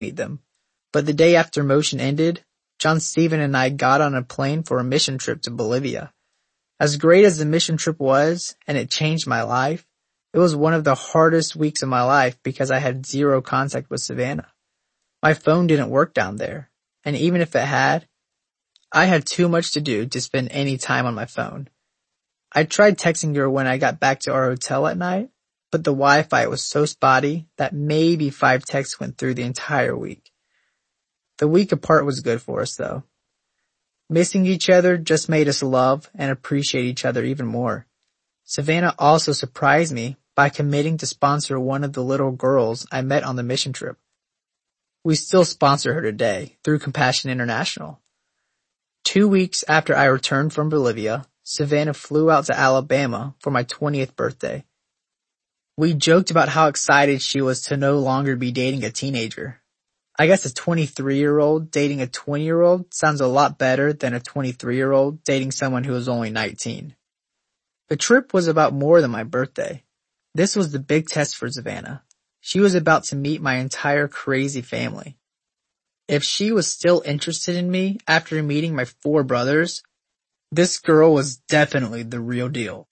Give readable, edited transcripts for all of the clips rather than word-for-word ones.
meet them. But the day after motion ended, John Stephen and I got on a plane for a mission trip to Bolivia. As great as the mission trip was, and it changed my life, it was one of the hardest weeks of my life because I had zero contact with Savannah. My phone didn't work down there, and even if it had, I had too much to do to spend any time on my phone. I tried texting her when I got back to our hotel at night, but the Wi-Fi was so spotty that maybe 5 texts went through the entire week. The week apart was good for us though. Missing each other just made us love and appreciate each other even more. Savannah also surprised me by committing to sponsor one of the little girls I met on the mission trip. We still sponsor her today through Compassion International. 2 weeks after I returned from Bolivia, Savannah flew out to Alabama for my 20th birthday. We joked about how excited she was to no longer be dating a teenager. I guess a 23-year-old dating a 20-year-old sounds a lot better than a 23-year-old dating someone who was only 19. The trip was about more than my birthday. This was the big test for Savannah. She was about to meet my entire crazy family. If she was still interested in me after meeting my 4 brothers, this girl was definitely the real deal.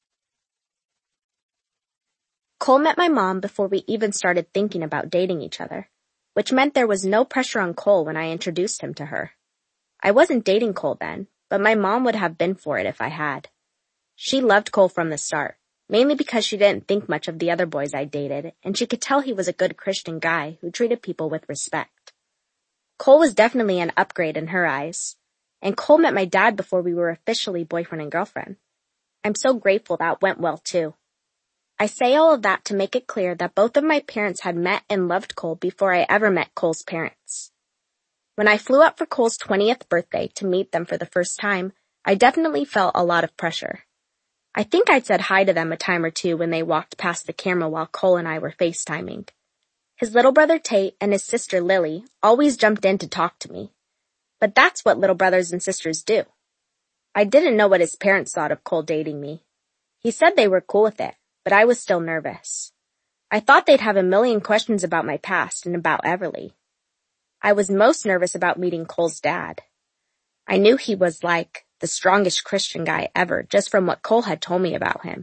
Cole met my mom before we even started thinking about dating each other, which meant there was no pressure on Cole when I introduced him to her. I wasn't dating Cole then, but my mom would have been for it if I had. She loved Cole from the start, mainly because she didn't think much of the other boys I dated, and she could tell he was a good Christian guy who treated people with respect. Cole was definitely an upgrade in her eyes, and Cole met my dad before we were officially boyfriend and girlfriend. I'm so grateful that went well too. I say all of that to make it clear that both of my parents had met and loved Cole before I ever met Cole's parents. When I flew up for Cole's 20th birthday to meet them for the first time, I definitely felt a lot of pressure. I think I'd said hi to them a time or two when they walked past the camera while Cole and I were FaceTiming. His little brother Tate and his sister Lily always jumped in to talk to me. But that's what little brothers and sisters do. I didn't know what his parents thought of Cole dating me. He said they were cool with it, but I was still nervous. I thought they'd have a million questions about my past and about Everly. I was most nervous about meeting Cole's dad. I knew he was like the strongest Christian guy ever just from what Cole had told me about him.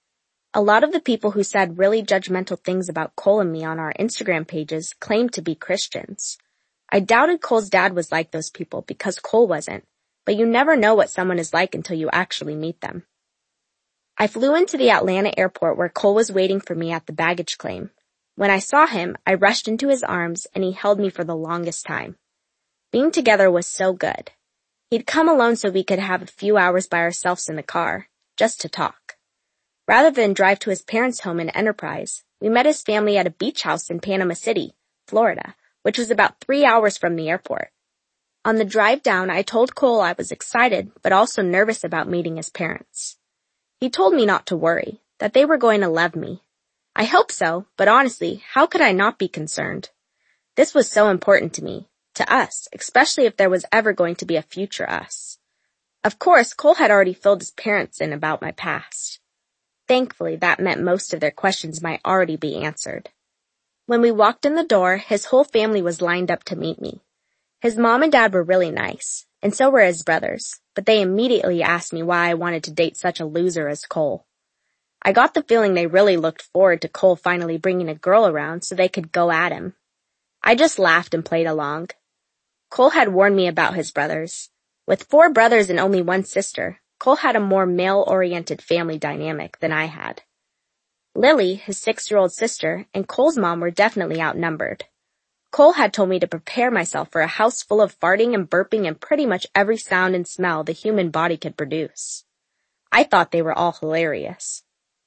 A lot of the people who said really judgmental things about Cole and me on our Instagram pages claimed to be Christians. I doubted Cole's dad was like those people because Cole wasn't, but you never know what someone is like until you actually meet them. I flew into the Atlanta airport where Cole was waiting for me at the baggage claim. When I saw him, I rushed into his arms and he held me for the longest time. Being together was so good. He'd come alone so we could have a few hours by ourselves in the car, just to talk. Rather than drive to his parents' home in Enterprise, we met his family at a beach house in Panama City, Florida, which was about 3 hours from the airport. On the drive down, I told Cole I was excited but also nervous about meeting his parents. He told me not to worry, that they were going to love me. I hope so, but honestly, how could I not be concerned? This was so important to me, to us, especially if there was ever going to be a future us. Of course, Cole had already filled his parents in about my past. Thankfully, that meant most of their questions might already be answered. When we walked in the door, his whole family was lined up to meet me. His mom and dad were really nice, and so were his brothers, but they immediately asked me why I wanted to date such a loser as Cole. I got the feeling they really looked forward to Cole finally bringing a girl around so they could go at him. I just laughed and played along. Cole had warned me about his brothers. With 4 brothers and only 1 sister, Cole had a more male-oriented family dynamic than I had. Lily, his 6-year-old sister, and Cole's mom were definitely outnumbered. Cole had told me to prepare myself for a house full of farting and burping and pretty much every sound and smell the human body could produce. I thought they were all hilarious.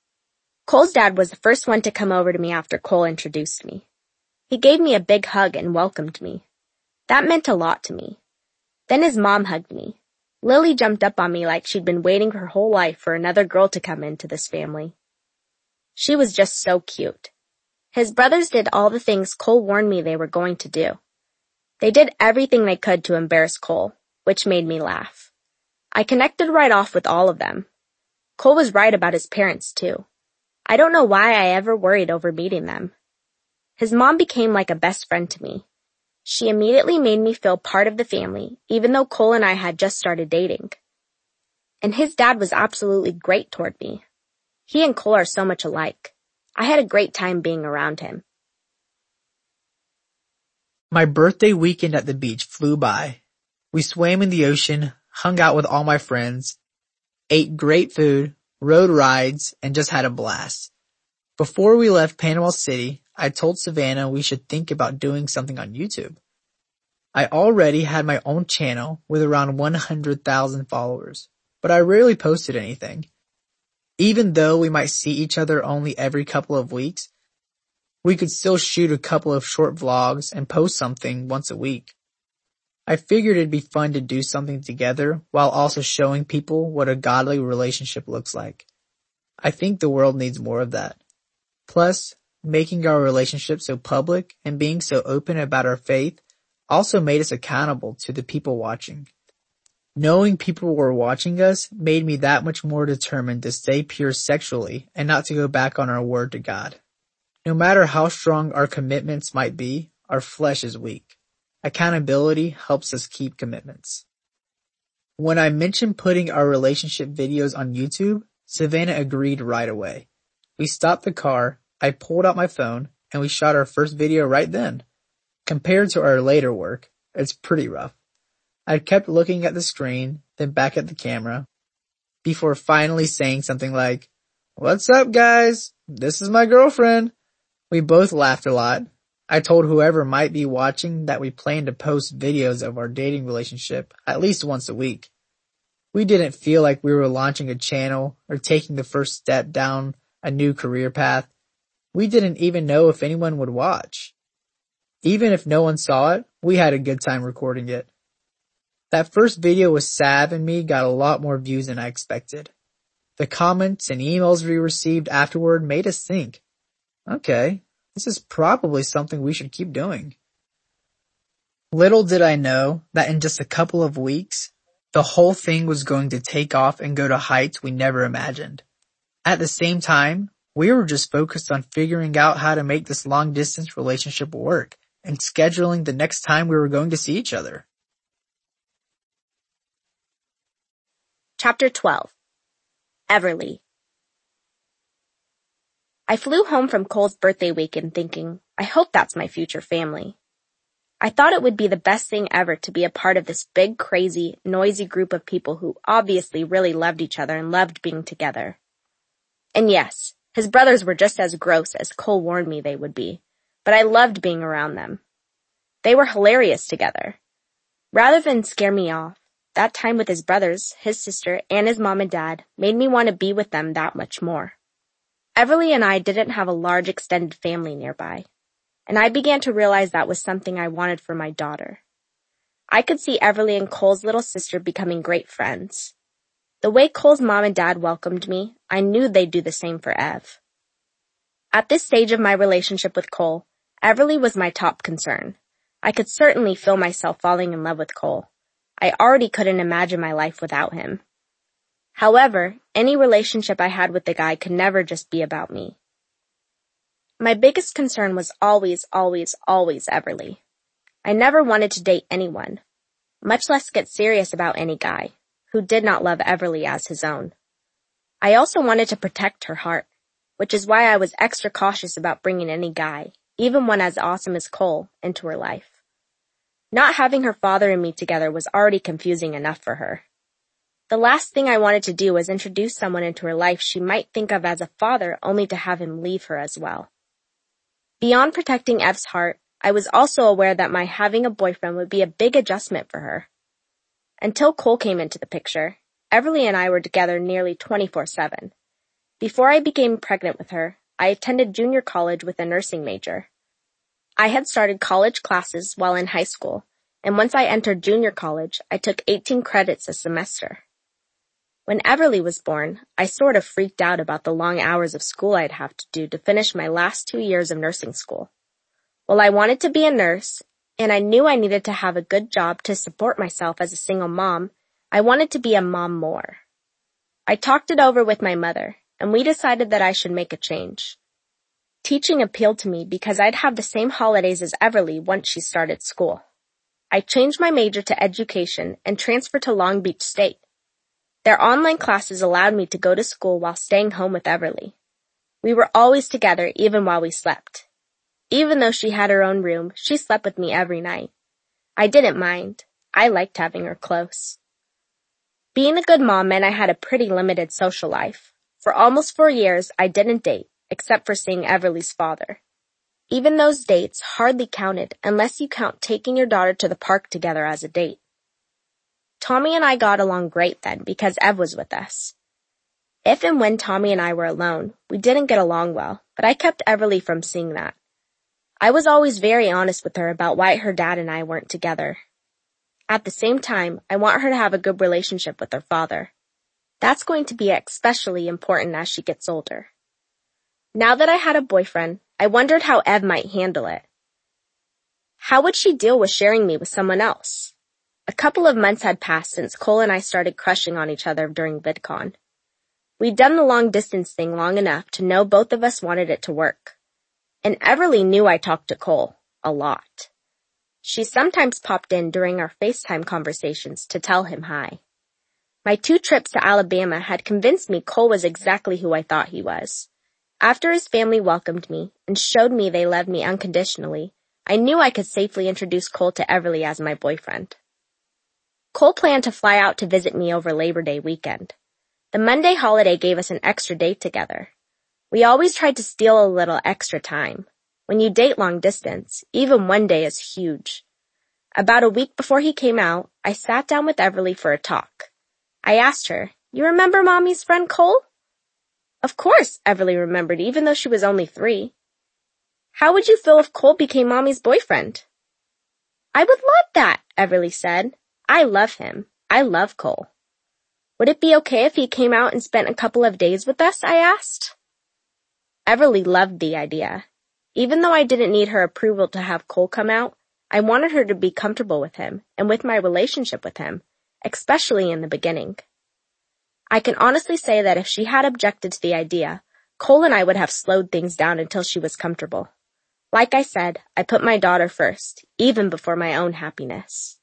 Cole's dad was the first one to come over to me after Cole introduced me. He gave me a big hug and welcomed me. That meant a lot to me. Then his mom hugged me. Lily jumped up on me like she'd been waiting her whole life for another girl to come into this family. She was just so cute. His brothers did all the things Cole warned me they were going to do. They did everything they could to embarrass Cole, which made me laugh. I connected right off with all of them. Cole was right about his parents, too. I don't know why I ever worried over meeting them. His mom became like a best friend to me. She immediately made me feel part of the family, even though Cole and I had just started dating. And his dad was absolutely great toward me. He and Cole are so much alike. I had a great time being around him. My birthday weekend at the beach flew by. We swam in the ocean, hung out with all my friends, ate great food, rode rides, and just had a blast. Before we left Panama City, I told Savannah we should think about doing something on YouTube. I already had my own channel with around 100,000 followers, but I rarely posted anything. Even though we might see each other only every couple of weeks, we could still shoot a couple of short vlogs and post something once a week. I figured it'd be fun to do something together while also showing people what a godly relationship looks like. I think the world needs more of that. Plus, making our relationship so public and being so open about our faith also made us accountable to the people watching. Knowing people were watching us made me that much more determined to stay pure sexually and not to go back on our word to God. No matter how strong our commitments might be, our flesh is weak. Accountability helps us keep commitments. When I mentioned putting our relationship videos on YouTube, Savannah agreed right away. We stopped the car, I pulled out my phone, and we shot our first video right then. Compared to our later work, it's pretty rough. I kept looking at the screen, then back at the camera, before finally saying something like, "What's up, guys? This is my girlfriend." We both laughed a lot. I told whoever might be watching that we planned to post videos of our dating relationship at least once a week. We didn't feel like we were launching a channel or taking the first step down a new career path. We didn't even know if anyone would watch. Even if no one saw it, we had a good time recording it. That first video with Sav and me got a lot more views than I expected. The comments and emails we received afterward made us think, okay, this is probably something we should keep doing. Little did I know that in just a couple of weeks, the whole thing was going to take off and go to heights we never imagined. At the same time, we were just focused on figuring out how to make this long-distance relationship work and scheduling the next time we were going to see each other. Chapter 12. Everly. I flew home from Cole's birthday weekend thinking, I hope that's my future family. I thought it would be the best thing ever to be a part of this big, crazy, noisy group of people who obviously really loved each other and loved being together. And yes, his brothers were just as gross as Cole warned me they would be, but I loved being around them. They were hilarious together. Rather than scare me off, that time with his brothers, his sister, and his mom and dad made me want to be with them that much more. Everly and I didn't have a large extended family nearby, and I began to realize that was something I wanted for my daughter. I could see Everly and Cole's little sister becoming great friends. The way Cole's mom and dad welcomed me, I knew they'd do the same for Ev. At this stage of my relationship with Cole, Everly was my top concern. I could certainly feel myself falling in love with Cole. I already couldn't imagine my life without him. However, any relationship I had with the guy could never just be about me. My biggest concern was always Everly. I never wanted to date anyone, much less get serious about any guy who did not love Everly as his own. I also wanted to protect her heart, which is why I was extra cautious about bringing any guy, even one as awesome as Cole, into her life. Not having her father and me together was already confusing enough for her. The last thing I wanted to do was introduce someone into her life she might think of as a father only to have him leave her as well. Beyond protecting Ev's heart, I was also aware that my having a boyfriend would be a big adjustment for her. Until Cole came into the picture, Everly and I were together nearly 24/7. Before I became pregnant with her, I attended junior college with a nursing major. I had started college classes while in high school, and once I entered junior college, I took 18 credits a semester. When Everly was born, I sort of freaked out about the long hours of school I'd have to do to finish my last 2 years of nursing school. While I wanted to be a nurse, and I knew I needed to have a good job to support myself as a single mom, I wanted to be a mom more. I talked it over with my mother, and we decided that I should make a change. Teaching appealed to me because I'd have the same holidays as Everly once she started school. I changed my major to education and transferred to Long Beach State. Their online classes allowed me to go to school while staying home with Everly. We were always together even while we slept. Even though she had her own room, she slept with me every night. I didn't mind. I liked having her close. Being a good mom meant I had a pretty limited social life. For almost 4 years, I didn't date, except for seeing Everly's father. Even those dates hardly counted unless you count taking your daughter to the park together as a date. Tommy and I got along great then because Ev was with us. If and when Tommy and I were alone, we didn't get along well, but I kept Everly from seeing that. I was always very honest with her about why her dad and I weren't together. At the same time, I want her to have a good relationship with her father. That's going to be especially important as she gets older. Now that I had a boyfriend, I wondered how Ev might handle it. How would she deal with sharing me with someone else? A couple of months had passed since Cole and I started crushing on each other during VidCon. We'd done the long distance thing long enough to know both of us wanted it to work. And Everly knew I talked to Cole a lot. She sometimes popped in during our FaceTime conversations to tell him hi. My 2 trips to Alabama had convinced me Cole was exactly who I thought he was. After his family welcomed me and showed me they loved me unconditionally, I knew I could safely introduce Cole to Everly as my boyfriend. Cole planned to fly out to visit me over Labor Day weekend. The Monday holiday gave us an extra date together. We always tried to steal a little extra time. When you date long distance, even one day is huge. About a week before he came out, I sat down with Everly for a talk. I asked her, "You remember Mommy's friend Cole?" Of course, Everly remembered, even though she was only 3. How would you feel if Cole became Mommy's boyfriend? I would love that, Everly said. I love him. I love Cole. Would it be okay if he came out and spent a couple of days with us? I asked. Everly loved the idea. Even though I didn't need her approval to have Cole come out, I wanted her to be comfortable with him and with my relationship with him, especially in the beginning. I can honestly say that if she had objected to the idea, Cole and I would have slowed things down until she was comfortable. Like I said, I put my daughter first, even before my own happiness.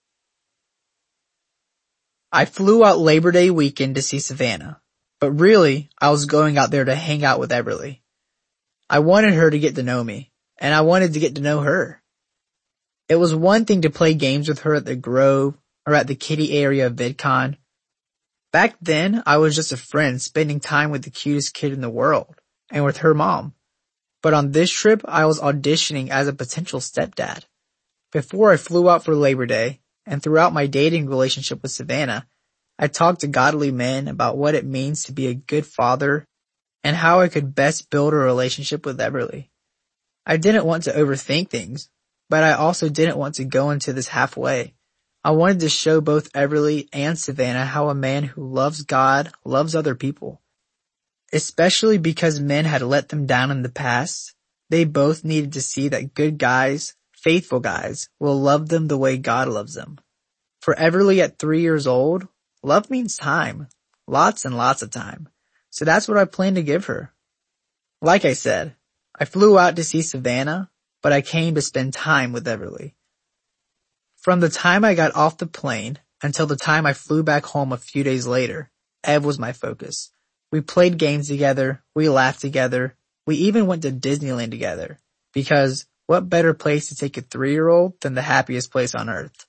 I flew out Labor Day weekend to see Savannah, but really, I was going out there to hang out with Everly. I wanted her to get to know me, and I wanted to get to know her. It was one thing to play games with her at the Grove or at the kiddie area of VidCon. Back then, I was just a friend spending time with the cutest kid in the world, and with her mom. But on this trip, I was auditioning as a potential stepdad. Before I flew out for Labor Day, and throughout my dating relationship with Savannah, I talked to godly men about what it means to be a good father and how I could best build a relationship with Everly. I didn't want to overthink things, but I also didn't want to go into this halfway. I wanted to show both Everly and Savannah how a man who loves God loves other people. Especially because men had let them down in the past, they both needed to see that good guys, faithful guys, will love them the way God loves them. For Everly at 3 years old, love means time. Lots and lots of time. So that's what I plan to give her. Like I said, I flew out to see Savannah, but I came to spend time with Everly. From the time I got off the plane until the time I flew back home a few days later, Ev was my focus. We played games together, we laughed together, we even went to Disneyland together. Because what better place to take a 3-year-old than the happiest place on earth?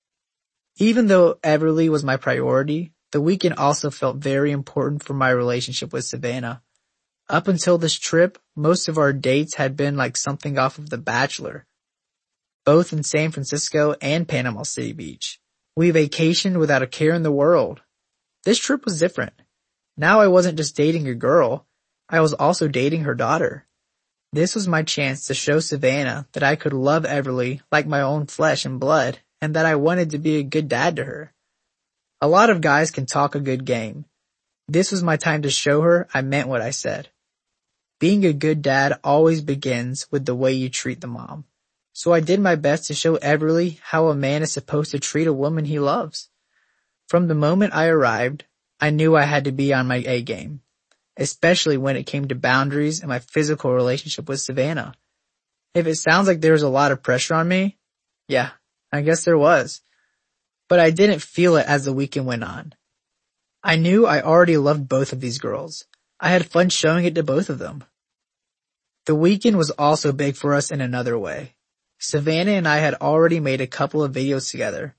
Even though Everly was my priority, the weekend also felt very important for my relationship with Savannah. Up until this trip, most of our dates had been like something off of The Bachelor, both in San Francisco and Panama City Beach. We vacationed without a care in the world. This trip was different. Now I wasn't just dating a girl, I was also dating her daughter. This was my chance to show Savannah that I could love Everly like my own flesh and blood, and that I wanted to be a good dad to her. A lot of guys can talk a good game. This was my time to show her I meant what I said. Being a good dad always begins with the way you treat the mom. So I did my best to show Everly how a man is supposed to treat a woman he loves. From the moment I arrived, I knew I had to be on my A game. especially when it came to boundaries and my physical relationship with Savannah. If it sounds like there was a lot of pressure on me, yeah, I guess there was. But I didn't feel it as the weekend went on. I knew I already loved both of these girls. I had fun showing it to both of them. The weekend was also big for us in another way. Savannah and I had already made a couple of videos together.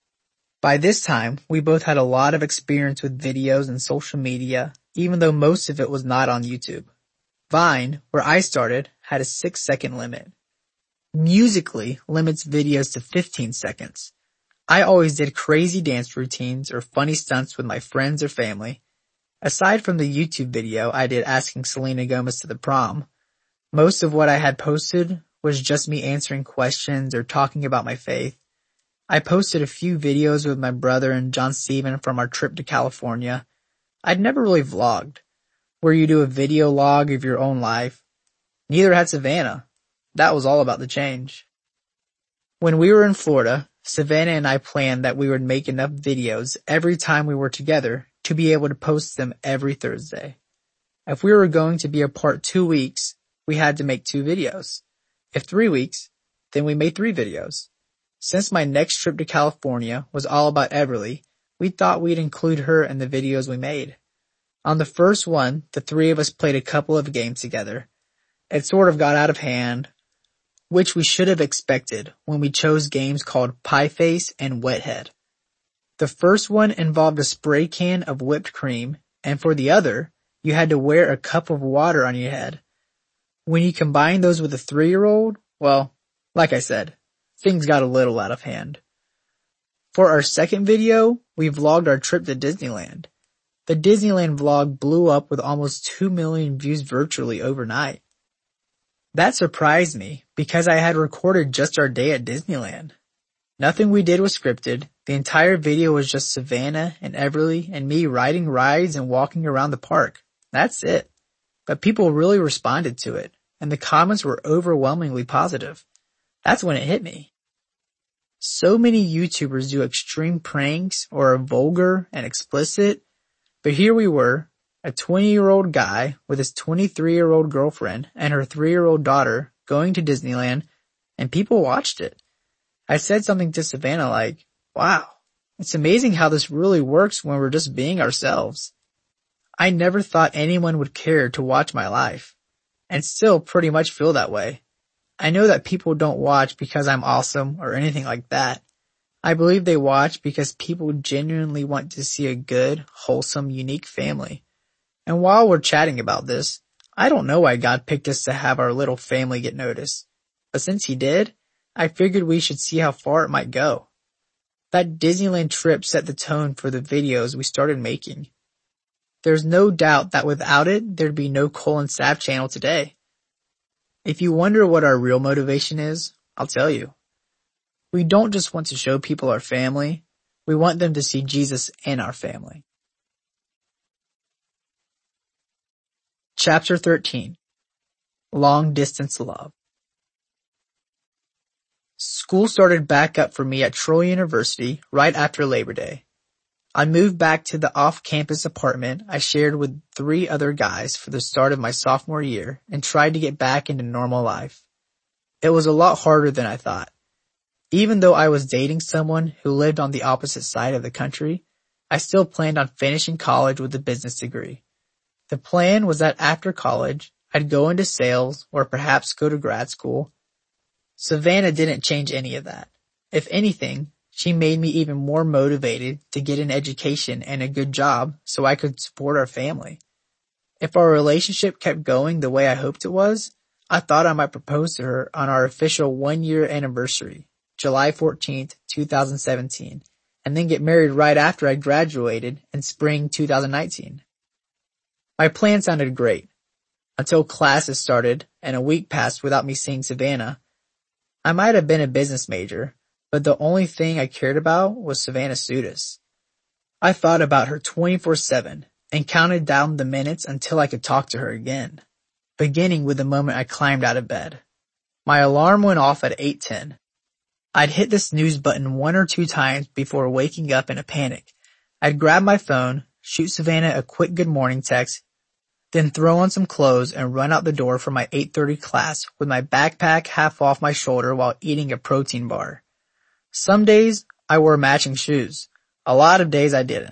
By this time, we both had a lot of experience with videos and social media, even though most of it was not on YouTube. Vine, where I started, had a 6-second limit. Musical.ly limits videos to 15 seconds. I always did crazy dance routines or funny stunts with my friends or family. Aside from the YouTube video I did asking Selena Gomez to the prom, most of what I had posted was just me answering questions or talking about my faith. I posted a few videos with my brother and John Steven from our trip to California. I'd never really vlogged, where you do a video log of your own life. Neither had Savannah. That was all about the change. When we were in Florida, Savannah and I planned that we would make enough videos every time we were together to be able to post them every Thursday. If we were going to be apart 2 weeks, we had to make 2 videos. If 3 weeks, then we made 3 videos. Since my next trip to California was all about Everly, we thought we'd include her in the videos we made. On the first one, the 3 of us played a couple of games together. It sort of got out of hand, which we should have expected when we chose games called Pie Face and Wet Head. The first one involved a spray can of whipped cream, and for the other, you had to wear a cup of water on your head. When you combine those with a 3-year-old, well, like I said, things got a little out of hand. For our second video, we vlogged our trip to Disneyland. The Disneyland vlog blew up with almost 2 million views virtually overnight. That surprised me because I had recorded just our day at Disneyland. Nothing we did was scripted. The entire video was just Savannah and Everly and me riding rides and walking around the park. That's it. But people really responded to it, and the comments were overwhelmingly positive. That's when it hit me. So many YouTubers do extreme pranks or are vulgar and explicit, but here we were, a 20-year-old guy with his 23-year-old girlfriend and her 3-year-old daughter going to Disneyland, and people watched it. I said something to Savannah like, wow, it's amazing how this really works when we're just being ourselves. I never thought anyone would care to watch my life, and still pretty much feel that way. I know that people don't watch because I'm awesome or anything like that. I believe they watch because people genuinely want to see a good, wholesome, unique family. And while we're chatting about this, I don't know why God picked us to have our little family get noticed. But since he did, I figured we should see how far it might go. That Disneyland trip set the tone for the videos we started making. There's no doubt that without it, there'd be no Cole and Sav channel today. If you wonder what our real motivation is, I'll tell you. We don't just want to show people our family, we want them to see Jesus in our family. Chapter 13. Long Distance Love. School started back up for me at Troy University right after Labor Day. I moved back to the off-campus apartment I shared with 3 other guys for the start of my sophomore year and tried to get back into normal life. It was a lot harder than I thought. Even though I was dating someone who lived on the opposite side of the country, I still planned on finishing college with a business degree. The plan was that after college, I'd go into sales or perhaps go to grad school. Savannah didn't change any of that. If anything, she made me even more motivated to get an education and a good job so I could support our family. If our relationship kept going the way I hoped it was, I thought I might propose to her on our official 1-year anniversary, July 14th, 2017, and then get married right after I graduated in spring 2019. My plan sounded great, until classes started and a week passed without me seeing Savannah. I might have been a business major, but the only thing I cared about was Savannah Sutis. I thought about her 24/7 and counted down the minutes until I could talk to her again, beginning with the moment I climbed out of bed. My alarm went off at 8:10. I'd hit the snooze button 1 or 2 times before waking up in a panic. I'd grab my phone, shoot Savannah a quick good morning text, then throw on some clothes and run out the door for my 8:30 class with my backpack half off my shoulder while eating a protein bar. Some days I wore matching shoes. A lot of days I didn't.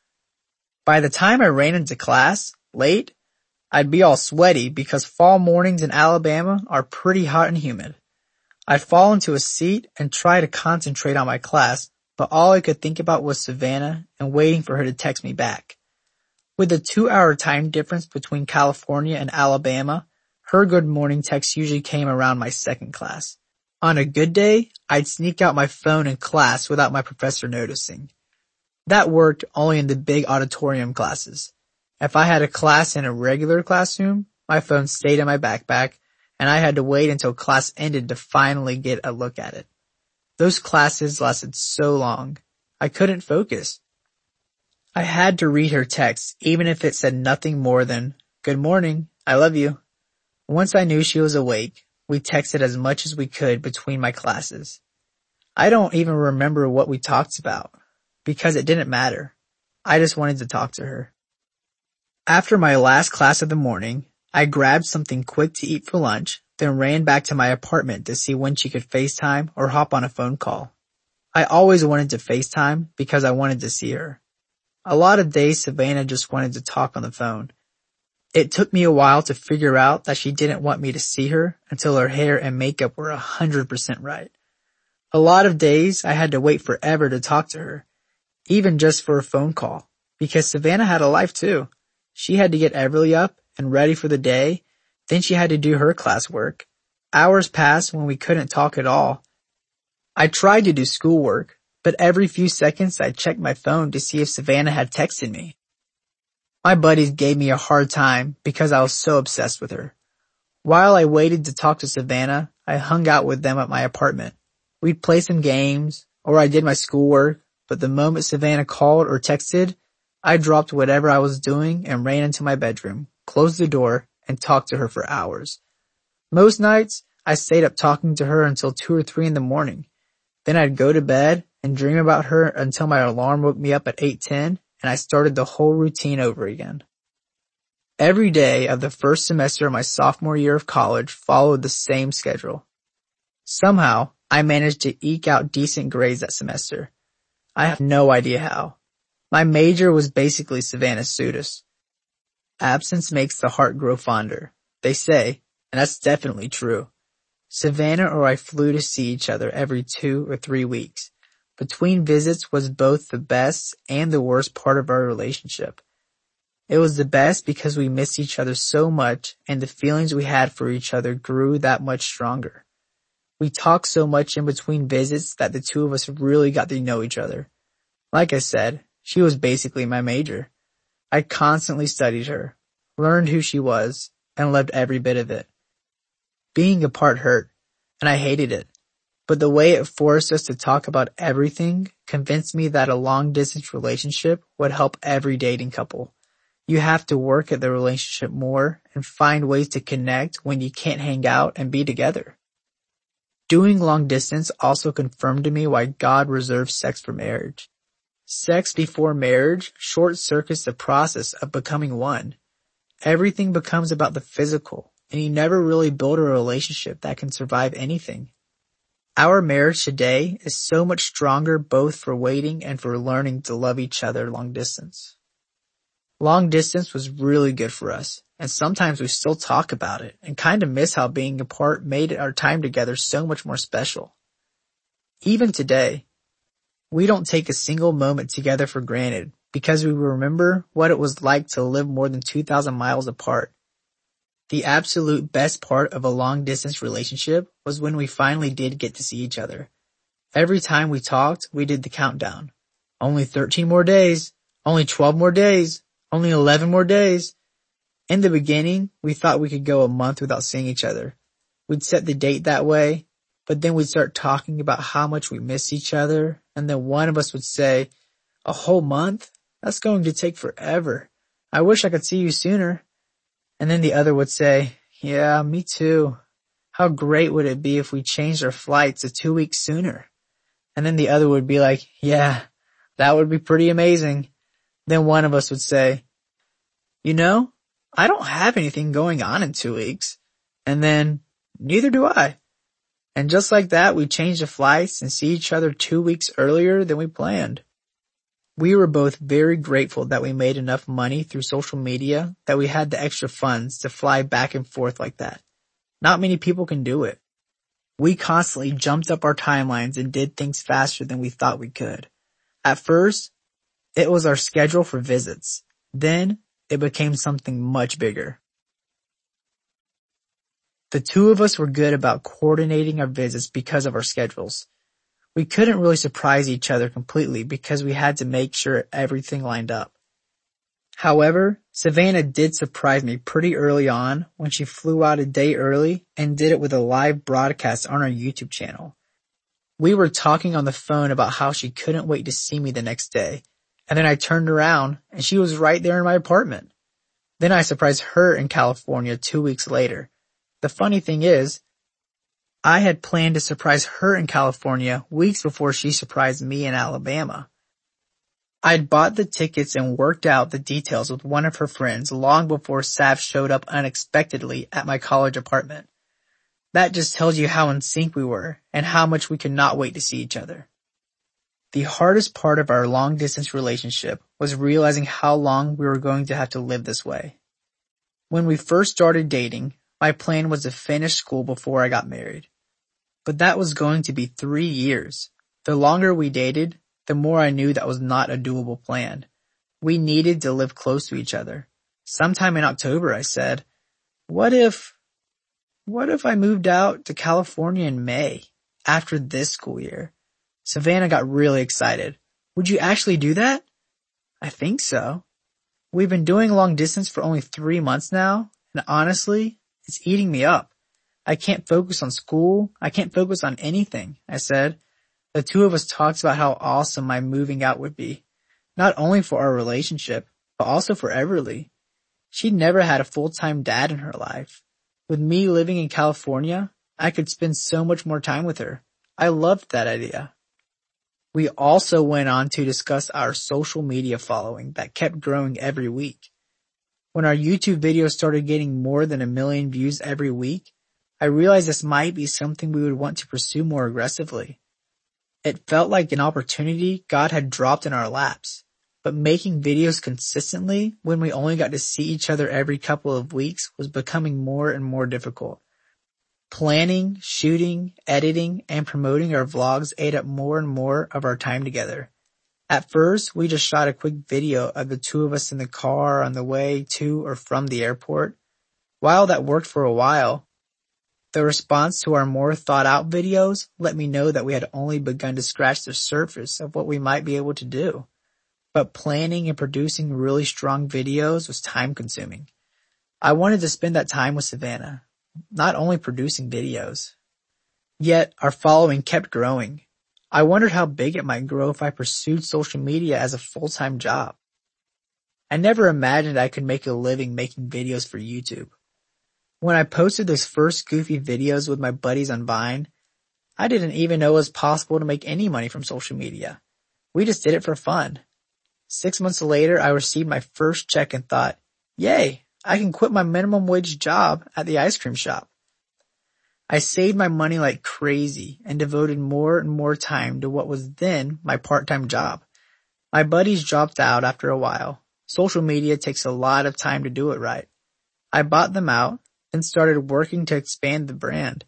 By the time I ran into class, late, I'd be all sweaty because fall mornings in Alabama are pretty hot and humid. I'd fall into a seat and try to concentrate on my class, but all I could think about was Savannah and waiting for her to text me back. With the 2-hour time difference between California and Alabama, her good morning text usually came around my second class. On a good day, I'd sneak out my phone in class without my professor noticing. That worked only in the big auditorium classes. If I had a class in a regular classroom, my phone stayed in my backpack, and I had to wait until class ended to finally get a look at it. Those classes lasted so long, I couldn't focus. I had to read her text, even if it said nothing more than, "Good morning, I love you." Once I knew she was awake, we texted as much as we could between my classes. I don't even remember what we talked about, because it didn't matter. I just wanted to talk to her. After my last class of the morning, I grabbed something quick to eat for lunch, then ran back to my apartment to see when she could FaceTime or hop on a phone call. I always wanted to FaceTime because I wanted to see her. A lot of days Savannah just wanted to talk on the phone. It took me a while to figure out that she didn't want me to see her until her hair and makeup were 100% right. A lot of days I had to wait forever to talk to her, even just for a phone call, because Savannah had a life too. She had to get Everly up and ready for the day, then she had to do her classwork. Hours passed when we couldn't talk at all. I tried to do schoolwork, but every few seconds I'd check my phone to see if Savannah had texted me. My buddies gave me a hard time because I was so obsessed with her. While I waited to talk to Savannah, I hung out with them at my apartment. We'd play some games, or I did my schoolwork, but the moment Savannah called or texted, I dropped whatever I was doing and ran into my bedroom, closed the door, and talked to her for hours. Most nights, I stayed up talking to her until 2 or 3 in the morning. Then I'd go to bed and dream about her until my alarm woke me up at 8:10 and I started the whole routine over again. Every day of the first semester of my sophomore year of college followed the same schedule. Somehow, I managed to eke out decent grades that semester. I have no idea how. My major was basically Savannah Sutis. Absence makes the heart grow fonder, they say, and that's definitely true. Savannah or I flew to see each other every 2 or 3 weeks. Between visits was both the best and the worst part of our relationship. It was the best because we missed each other so much and the feelings we had for each other grew that much stronger. We talked so much in between visits that the two of us really got to know each other. Like I said, she was basically my major. I constantly studied her, learned who she was, and loved every bit of it. Being apart hurt, and I hated it. But the way it forced us to talk about everything convinced me that a long-distance relationship would help every dating couple. You have to work at the relationship more and find ways to connect when you can't hang out and be together. Doing long distance also confirmed to me why God reserves sex for marriage. Sex before marriage short-circuits the process of becoming one. Everything becomes about the physical, and you never really build a relationship that can survive anything. Our marriage today is so much stronger both for waiting and for learning to love each other long distance. Long distance was really good for us, and sometimes we still talk about it and kind of miss how being apart made our time together so much more special. Even today, we don't take a single moment together for granted because we remember what it was like to live more than 2,000 miles apart. The absolute best part of a long-distance relationship was when we finally did get to see each other. Every time we talked, we did the countdown. Only 13 more days, only 12 more days, only 11 more days. In the beginning, we thought we could go a month without seeing each other. We'd set the date that way, but then we'd start talking about how much we miss each other, and then one of us would say, "A whole month? That's going to take forever. I wish I could see you sooner." And then the other would say, "Yeah, me too. How great would it be if we changed our flight to 2 weeks sooner?" And then the other would be like, "Yeah, that would be pretty amazing." Then one of us would say, "You know, I don't have anything going on in 2 weeks. And then, neither do I. And just like that, we changed the flights and see each other 2 weeks earlier than we planned. We were both very grateful that we made enough money through social media that we had the extra funds to fly back and forth like that. Not many people can do it. We constantly jumped up our timelines and did things faster than we thought we could. At first, it was our schedule for visits. Then, it became something much bigger. The two of us were good about coordinating our visits because of our schedules. We couldn't really surprise each other completely because we had to make sure everything lined up. However, Savannah did surprise me pretty early on when she flew out a day early and did it with a live broadcast on our YouTube channel. We were talking on the phone about how she couldn't wait to see me the next day, and then I turned around and she was right there in my apartment. Then I surprised her in California 2 weeks later. The funny thing is, I had planned to surprise her in California weeks before she surprised me in Alabama. I'd bought the tickets and worked out the details with one of her friends long before Sav showed up unexpectedly at my college apartment. That just tells you how in sync we were and how much we could not wait to see each other. The hardest part of our long-distance relationship was realizing how long we were going to have to live this way. When we first started dating, my plan was to finish school before I got married. But that was going to be 3 years. The longer we dated, the more I knew that was not a doable plan. We needed to live close to each other. Sometime in October, I said, what if I moved out to California in May, after this school year? Savannah got really excited. Would you actually do that? I think so. We've been doing long distance for only 3 months now, and honestly, it's eating me up. I can't focus on school. I can't focus on anything, I said. The two of us talked about how awesome my moving out would be, not only for our relationship, but also for Everly. She'd never had a full-time dad in her life. With me living in California, I could spend so much more time with her. I loved that idea. We also went on to discuss our social media following that kept growing every week. When our YouTube videos started getting more than 1 million views every week, I realized this might be something we would want to pursue more aggressively. It felt like an opportunity God had dropped in our laps, but making videos consistently when we only got to see each other every couple of weeks was becoming more and more difficult. Planning, shooting, editing, and promoting our vlogs ate up more and more of our time together. At first, we just shot a quick video of the two of us in the car on the way to or from the airport. While that worked for a while, the response to our more thought-out videos let me know that we had only begun to scratch the surface of what we might be able to do. But planning and producing really strong videos was time-consuming. I wanted to spend that time with Savannah, not only producing videos. Yet, our following kept growing. I wondered how big it might grow if I pursued social media as a full-time job. I never imagined I could make a living making videos for YouTube. When I posted those first goofy videos with my buddies on Vine, I didn't even know it was possible to make any money from social media. We just did it for fun. 6 months later, I received my first check and thought, yay, I can quit my minimum wage job at the ice cream shop. I saved my money like crazy and devoted more and more time to what was then my part-time job. My buddies dropped out after a while. Social media takes a lot of time to do it right. I bought them out and started working to expand the brand.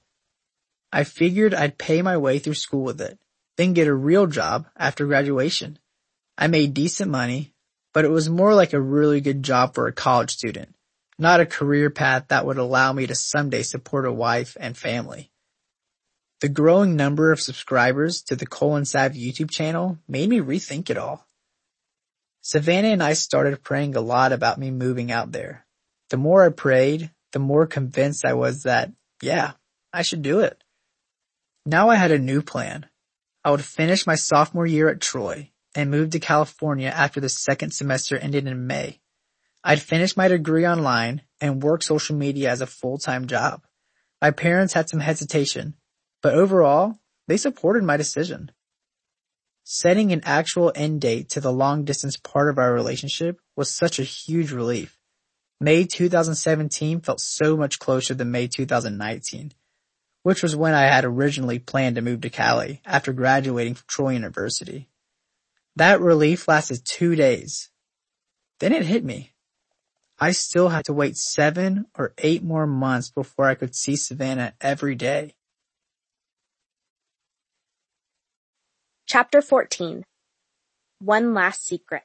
I figured I'd pay my way through school with it, then get a real job after graduation. I made decent money, but it was more like a really good job for a college student, not a career path that would allow me to someday support a wife and family. The growing number of subscribers to the Cole and Sav YouTube channel made me rethink it all. Savannah and I started praying a lot about me moving out there. The more I prayed, the more convinced I was that, yeah, I should do it. Now I had a new plan. I would finish my sophomore year at Troy and move to California after the second semester ended in May. I'd finish my degree online and work social media as a full-time job. My parents had some hesitation, but overall, they supported my decision. Setting an actual end date to the long-distance part of our relationship was such a huge relief. May 2017 felt so much closer than May 2019, which was when I had originally planned to move to Cali after graduating from Troy University. That relief lasted 2 days. Then it hit me. I still had to wait 7 or 8 more months before I could see Savannah every day. Chapter 14. One Last Secret.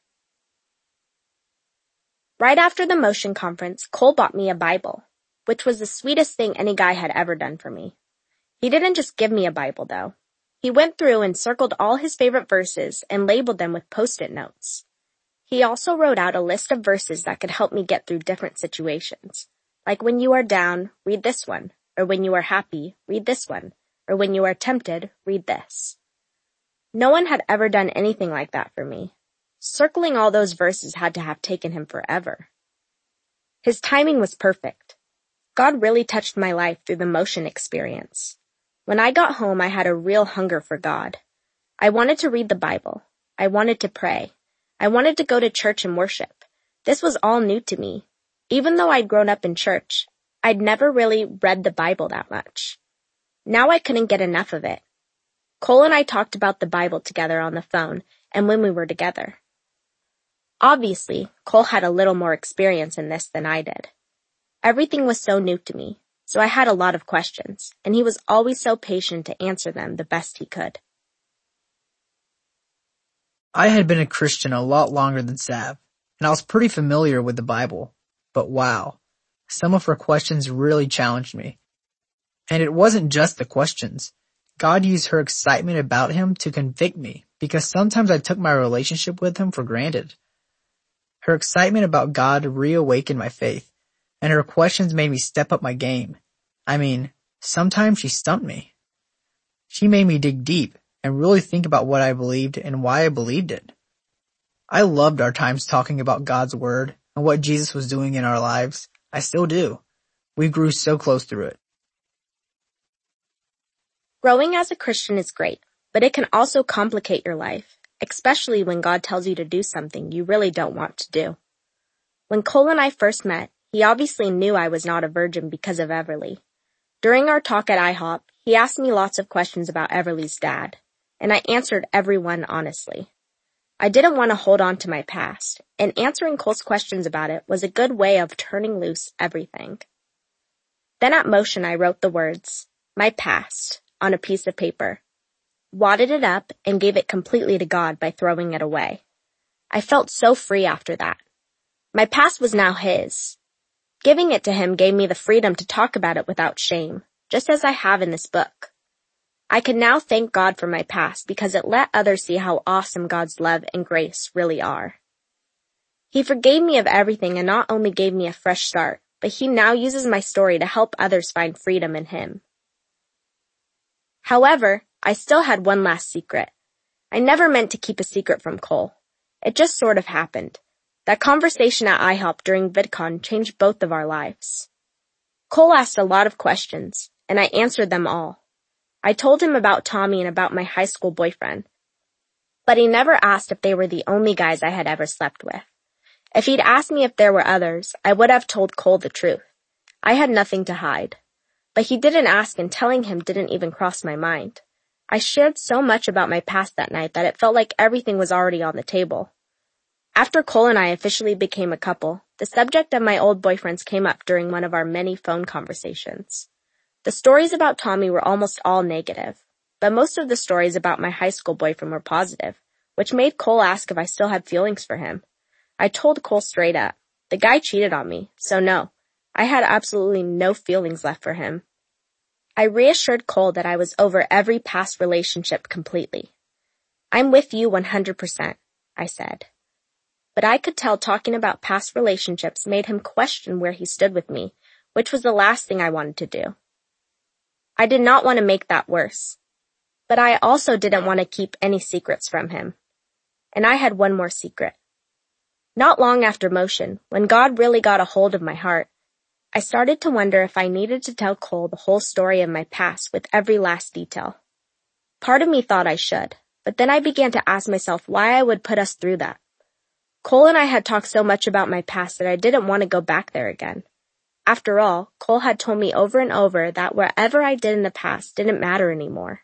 Right after the Motion Conference, Cole bought me a Bible, which was the sweetest thing any guy had ever done for me. He didn't just give me a Bible, though. He went through and circled all his favorite verses and labeled them with Post-it notes. He also wrote out a list of verses that could help me get through different situations. Like when you are down, read this one. Or when you are happy, read this one. Or when you are tempted, read this. No one had ever done anything like that for me. Circling all those verses had to have taken him forever. His timing was perfect. God really touched my life through the Motion experience. When I got home, I had a real hunger for God. I wanted to read the Bible. I wanted to pray. I wanted to go to church and worship. This was all new to me. Even though I'd grown up in church, I'd never really read the Bible that much. Now I couldn't get enough of it. Cole and I talked about the Bible together on the phone and when we were together. Obviously, Cole had a little more experience in this than I did. Everything was so new to me, so I had a lot of questions, and he was always so patient to answer them the best he could. I had been a Christian a lot longer than Sav, and I was pretty familiar with the Bible. But wow, some of her questions really challenged me. And it wasn't just the questions. God used her excitement about him to convict me, because sometimes I took my relationship with him for granted. Her excitement about God reawakened my faith, and her questions made me step up my game. I mean, sometimes she stumped me. She made me dig deep and really think about what I believed and why I believed it. I loved our times talking about God's Word and what Jesus was doing in our lives. I still do. We grew so close through it. Growing as a Christian is great, but it can also complicate your life, especially when God tells you to do something you really don't want to do. When Cole and I first met, he obviously knew I was not a virgin because of Everly. During our talk at IHOP, he asked me lots of questions about Everly's dad, and I answered every one honestly. I didn't want to hold on to my past, and answering Cole's questions about it was a good way of turning loose everything. Then at Motion I wrote the words, "My past," on a piece of paper, wadded it up, and gave it completely to God by throwing it away. I felt so free after that. My past was now his. Giving it to him gave me the freedom to talk about it without shame, just as I have in this book. I can now thank God for my past because it let others see how awesome God's love and grace really are. He forgave me of everything and not only gave me a fresh start, but he now uses my story to help others find freedom in him. However, I still had one last secret. I never meant to keep a secret from Cole. It just sort of happened. That conversation at IHOP during VidCon changed both of our lives. Cole asked a lot of questions, and I answered them all. I told him about Tommy and about my high school boyfriend, but he never asked if they were the only guys I had ever slept with. If he'd asked me if there were others, I would have told Cole the truth. I had nothing to hide. But he didn't ask, and telling him didn't even cross my mind. I shared so much about my past that night that it felt like everything was already on the table. After Cole and I officially became a couple, the subject of my old boyfriends came up during one of our many phone conversations. The stories about Tommy were almost all negative, but most of the stories about my high school boyfriend were positive, which made Cole ask if I still had feelings for him. I told Cole straight up, the guy cheated on me, so no, I had absolutely no feelings left for him. I reassured Cole that I was over every past relationship completely. I'm with you 100%, I said. But I could tell talking about past relationships made him question where he stood with me, which was the last thing I wanted to do. I did not want to make that worse, but I also didn't want to keep any secrets from him. And I had one more secret. Not long after Motion, when God really got a hold of my heart, I started to wonder if I needed to tell Cole the whole story of my past with every last detail. Part of me thought I should, but then I began to ask myself why I would put us through that. Cole and I had talked so much about my past that I didn't want to go back there again. After all, Cole had told me over and over that whatever I did in the past didn't matter anymore.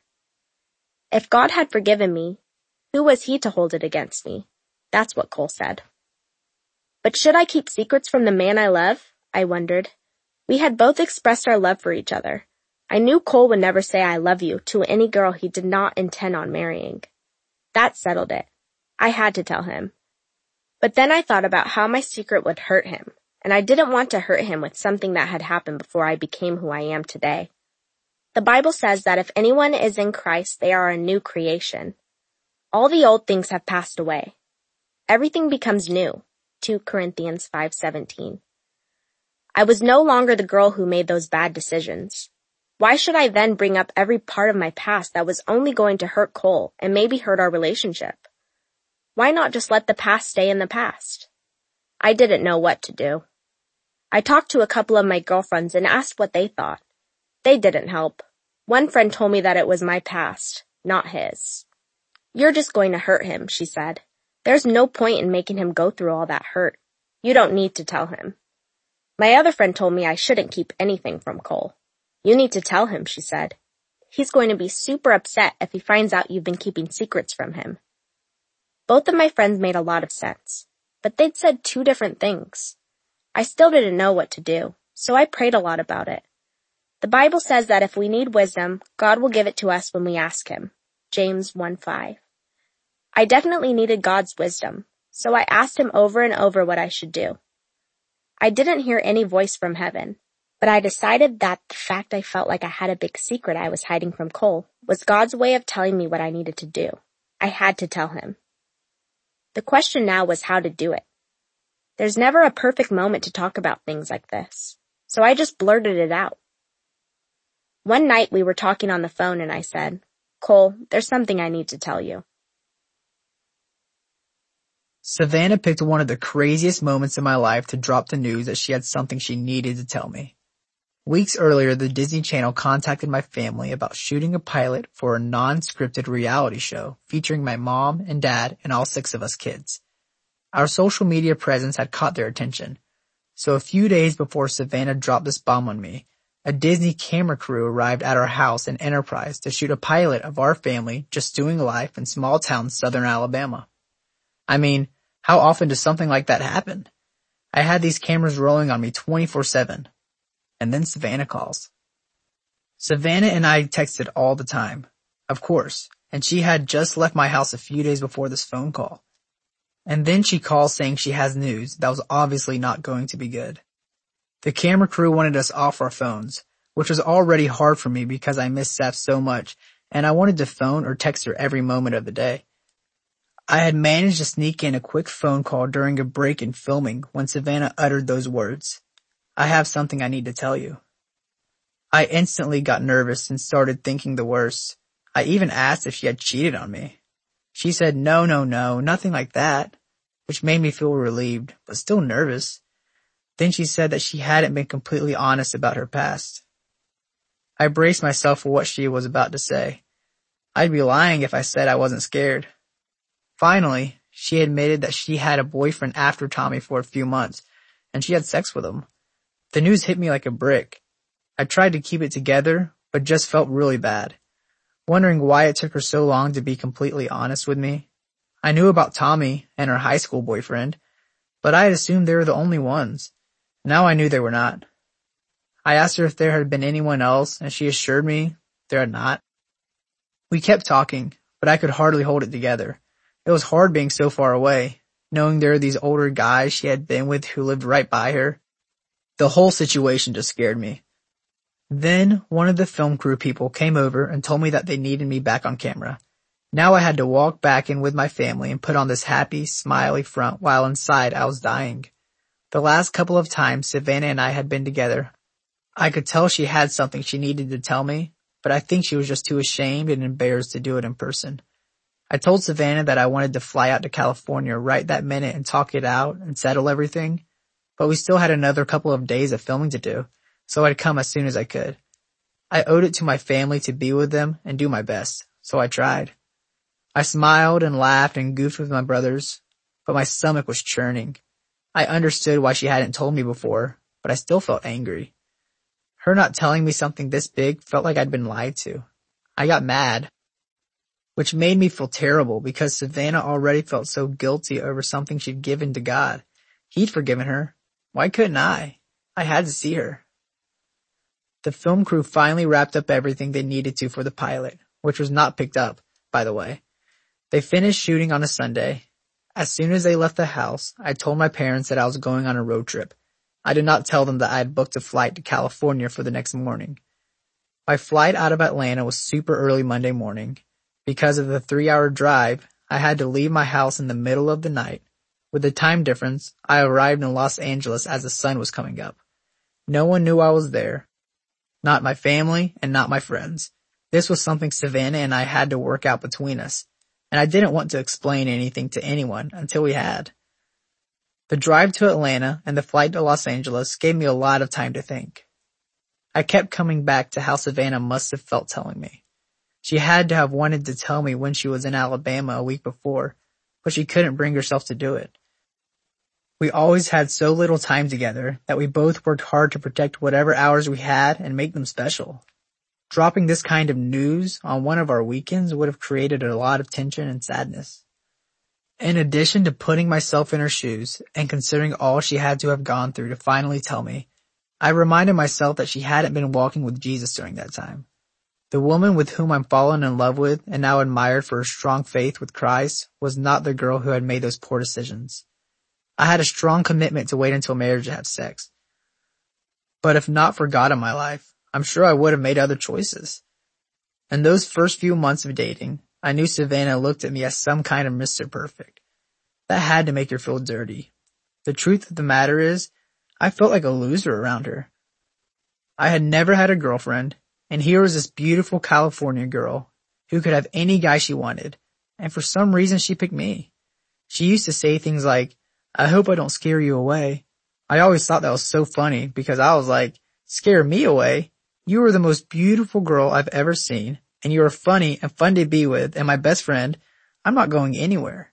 If God had forgiven me, who was he to hold it against me? That's what Cole said. But should I keep secrets from the man I love? I wondered. We had both expressed our love for each other. I knew Cole would never say I love you to any girl he did not intend on marrying. That settled it. I had to tell him. But then I thought about how my secret would hurt him, and I didn't want to hurt him with something that had happened before I became who I am today. The Bible says that if anyone is in Christ, they are a new creation. All the old things have passed away. Everything becomes new. 2 Corinthians 5:17. I was no longer the girl who made those bad decisions. Why should I then bring up every part of my past that was only going to hurt Cole and maybe hurt our relationship? Why not just let the past stay in the past? I didn't know what to do. I talked to a couple of my girlfriends and asked what they thought. They didn't help. One friend told me that it was my past, not his. You're just going to hurt him, she said. There's no point in making him go through all that hurt. You don't need to tell him. My other friend told me I shouldn't keep anything from Cole. You need to tell him, she said. He's going to be super upset if he finds out you've been keeping secrets from him. Both of my friends made a lot of sense, but they'd said two different things. I still didn't know what to do, so I prayed a lot about it. The Bible says that if we need wisdom, God will give it to us when we ask him. James 1:5. I definitely needed God's wisdom, so I asked him over and over what I should do. I didn't hear any voice from heaven, but I decided that the fact I felt like I had a big secret I was hiding from Cole was God's way of telling me what I needed to do. I had to tell him. The question now was how to do it. There's never a perfect moment to talk about things like this, so I just blurted it out. One night we were talking on the phone and I said, Cole, there's something I need to tell you. Savannah picked one of the craziest moments in my life to drop the news that she had something she needed to tell me. Weeks earlier, the Disney Channel contacted my family about shooting a pilot for a non-scripted reality show featuring my mom and dad and all 6 of us kids. Our social media presence had caught their attention, so a few days before Savannah dropped this bomb on me, a Disney camera crew arrived at our house in Enterprise to shoot a pilot of our family just doing life in small-town southern Alabama. I mean, how often does something like that happen? I had these cameras rolling on me 24/7. And then Savannah calls. Savannah and I texted all the time, of course, and she had just left my house a few days before this phone call. And then she calls saying she has news that was obviously not going to be good. The camera crew wanted us off our phones, which was already hard for me because I miss Seth so much, and I wanted to phone or text her every moment of the day. I had managed to sneak in a quick phone call during a break in filming when Savannah uttered those words. I have something I need to tell you. I instantly got nervous and started thinking the worst. I even asked if she had cheated on me. She said no, nothing like that, which made me feel relieved, but still nervous. Then she said that she hadn't been completely honest about her past. I braced myself for what she was about to say. I'd be lying if I said I wasn't scared. Finally, she admitted that she had a boyfriend after Tommy for a few months, and she had sex with him. The news hit me like a brick. I tried to keep it together, but just felt really bad, wondering why it took her so long to be completely honest with me. I knew about Tommy and her high school boyfriend, but I had assumed they were the only ones. Now I knew they were not. I asked her if there had been anyone else, and she assured me there had not. We kept talking, but I could hardly hold it together. It was hard being so far away, knowing there were these older guys she had been with who lived right by her. The whole situation just scared me. Then one of the film crew people came over and told me that they needed me back on camera. Now I had to walk back in with my family and put on this happy, smiley front while inside I was dying. The last couple of times Savannah and I had been together, I could tell she had something she needed to tell me, but I think she was just too ashamed and embarrassed to do it in person. I told Savannah that I wanted to fly out to California right that minute and talk it out and settle everything. But we still had another couple of days of filming to do, so I'd come as soon as I could. I owed it to my family to be with them and do my best, so I tried. I smiled and laughed and goofed with my brothers, but my stomach was churning. I understood why she hadn't told me before, but I still felt angry. Her not telling me something this big felt like I'd been lied to. I got mad, which made me feel terrible because Savannah already felt so guilty over something she'd given to God. He'd forgiven her. Why couldn't I? I had to see her. The film crew finally wrapped up everything they needed to for the pilot, which was not picked up, by the way. They finished shooting on a Sunday. As soon as they left the house, I told my parents that I was going on a road trip. I did not tell them that I had booked a flight to California for the next morning. My flight out of Atlanta was super early Monday morning. Because of the 3-hour drive, I had to leave my house in the middle of the night. With the time difference, I arrived in Los Angeles as the sun was coming up. No one knew I was there. Not my family and not my friends. This was something Savannah and I had to work out between us, and I didn't want to explain anything to anyone until we had. The drive to Atlanta and the flight to Los Angeles gave me a lot of time to think. I kept coming back to how Savannah must have felt telling me. She had to have wanted to tell me when she was in Alabama a week before, but she couldn't bring herself to do it. We always had so little time together that we both worked hard to protect whatever hours we had and make them special. Dropping this kind of news on one of our weekends would have created a lot of tension and sadness. In addition to putting myself in her shoes and considering all she had to have gone through to finally tell me, I reminded myself that she hadn't been walking with Jesus during that time. The woman with whom I'm fallen in love with and now admired for her strong faith with Christ was not the girl who had made those poor decisions. I had a strong commitment to wait until marriage to have sex. But if not for God in my life, I'm sure I would have made other choices. In those first few months of dating, I knew Savannah looked at me as some kind of Mr. Perfect. That had to make her feel dirty. The truth of the matter is, I felt like a loser around her. I had never had a girlfriend, and here was this beautiful California girl who could have any guy she wanted, and for some reason she picked me. She used to say things like, "I hope I don't scare you away." I always thought that was so funny because I was like, "Scare me away? You were the most beautiful girl I've ever seen, and you were funny and fun to be with and my best friend. I'm not going anywhere."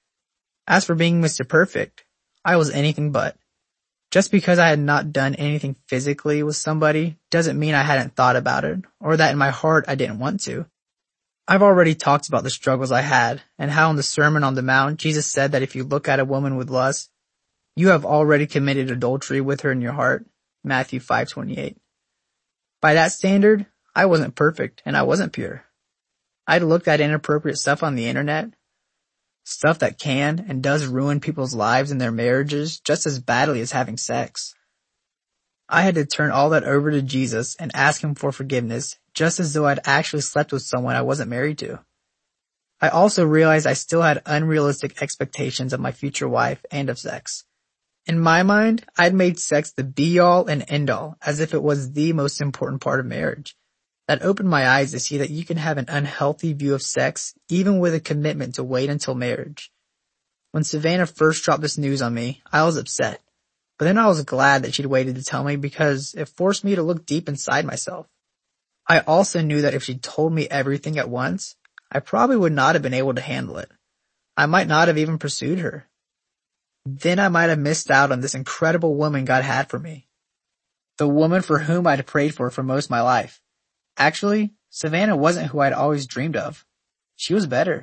As for being Mr. Perfect, I was anything but. Just because I had not done anything physically with somebody doesn't mean I hadn't thought about it, or that in my heart I didn't want to. I've already talked about the struggles I had, and how in the Sermon on the Mount Jesus said that if you look at a woman with lust, you have already committed adultery with her in your heart, Matthew 5:28. By that standard, I wasn't perfect and I wasn't pure. I'd looked at inappropriate stuff on the internet, stuff that can and does ruin people's lives and their marriages just as badly as having sex. I had to turn all that over to Jesus and ask him for forgiveness, just as though I'd actually slept with someone I wasn't married to. I also realized I still had unrealistic expectations of my future wife and of sex. In my mind, I'd made sex the be-all and end-all, as if it was the most important part of marriage. That opened my eyes to see that you can have an unhealthy view of sex, even with a commitment to wait until marriage. When Savannah first dropped this news on me, I was upset. But then I was glad that she'd waited to tell me because it forced me to look deep inside myself. I also knew that if she'd told me everything at once, I probably would not have been able to handle it. I might not have even pursued her. Then I might have missed out on this incredible woman God had for me. The woman for whom I'd prayed for most of my life. Actually, Savannah wasn't who I'd always dreamed of. She was better.